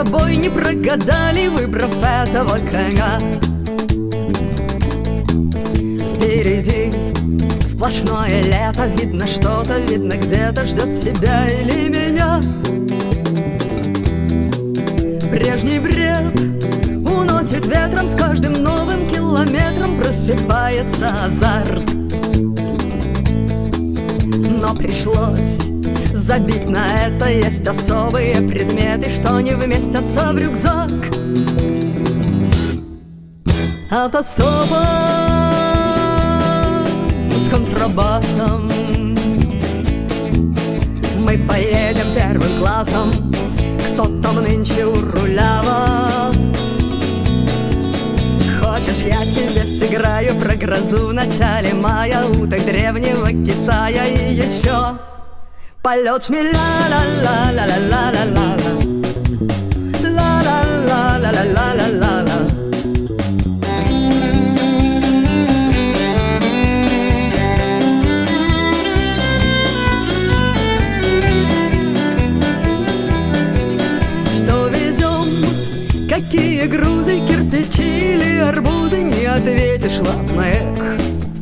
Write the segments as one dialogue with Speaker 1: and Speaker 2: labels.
Speaker 1: тобой не прогадали, выбрав этого коня. Впереди сплошное лето, видно что-то, видно где-то ждет тебя или меня. Прежний бред уносит ветром, с каждым новым километром просыпается азарт. Но пришлось забить на это, есть особые предметы, что не вместятся в рюкзак. Автостопом с контрабасом мы поедем первым классом. Кто там нынче у рулява? Хочешь, я тебе сыграю про грозу в начале мая, уток древнего Китая и еще полет шмеля, ла-ла-ла-ла-ла-ла-ла-ла, ла-ла-ла-ла-ла-ла-ла-ла. Что везем? Какие грузы, кирпичи или арбузы? Не ответишь, ладно, эх.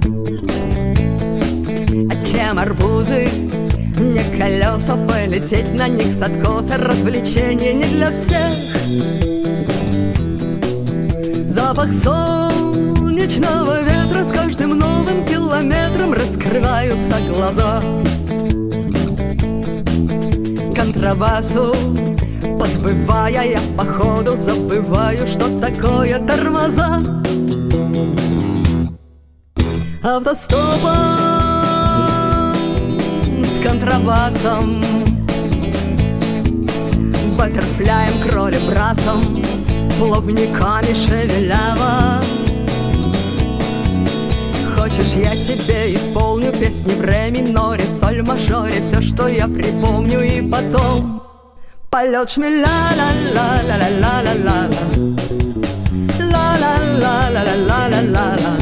Speaker 1: А чем арбузы? Не колеса, полететь на них с откоса, развлечение не для всех. Запах солнечного ветра, с каждым новым километром раскрываются глаза. Контрабасу подвывая, я походу забываю, что такое тормоза. Автостопом с контрабасом, баттерфляем, кролебрасом, плавниками шевелява. Хочешь, я тебе исполню песни в ре миноре, в соль мажоре, все, что я припомню, и потом полет шмеля, ла-ла-ла-ла-ла-ла-ла, ла-ла-ла-ла-ла-ла-ла-ла.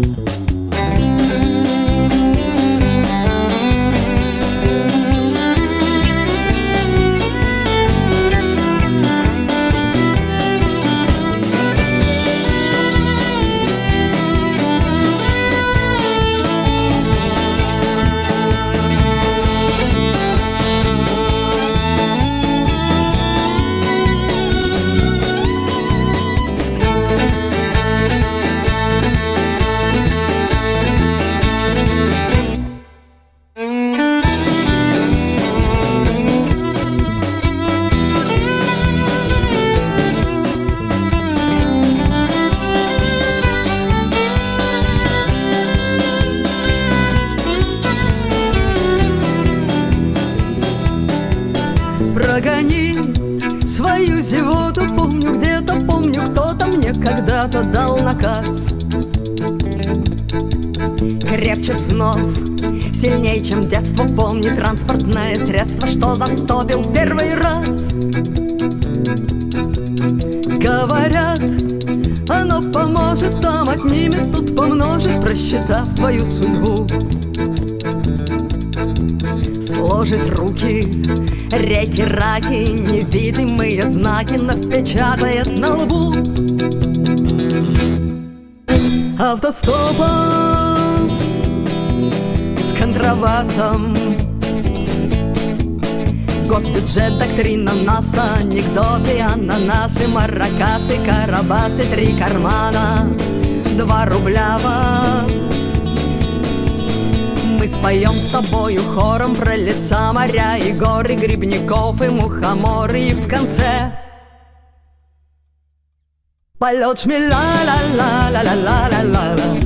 Speaker 1: Прогони свою зевоту, помню где-то, помню кто-то мне когда-то дал наказ. Крепче снов, сильней, чем детство, помни транспортное средство, что застопил в первый раз. Говорят, оно поможет, там отнимет, тут помножит, просчитав твою судьбу. Сложит руки, реки, раки, невидимые знаки напечатает на лбу. Автостопом с контрабасом, госбюджет, доктрина НАСА, анекдоты, ананасы, маракасы, карабасы, 3 кармана, 2 рублява. Мы споем с тобою хором про леса, моря и горы, грибников и мухоморы, и в конце полет шмеля, ла-ла-ла-ла-ла-ла-ла.